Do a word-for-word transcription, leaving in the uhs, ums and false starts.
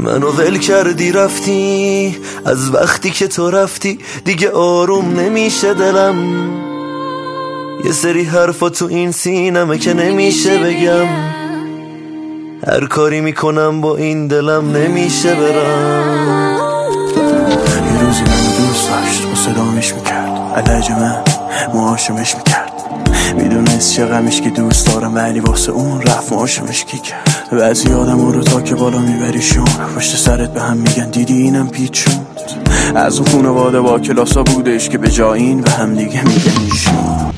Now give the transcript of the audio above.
منو ول کردی رفتی، از وقتی که تو رفتی دیگه آروم نمیشه دلم. یه سری حرفا تو این سینمه که نمیشه بگم، هر کاری میکنم با این دلم نمیشه برم. یه روزی منو دوست داشت و صدامش میکرد، علاج من معاشمش میکرد. میدونست چه غمش که دوست دارم، ولی واسه اون رفت معاشمش کی کرد. بعضی آدم رو تا که بالا میبریشون، پشت سرت به هم میگن دیدی اینم پیچوند. از اون خونواده با کلاسا بودش که به جا این و هم دیگه میگن ایشون.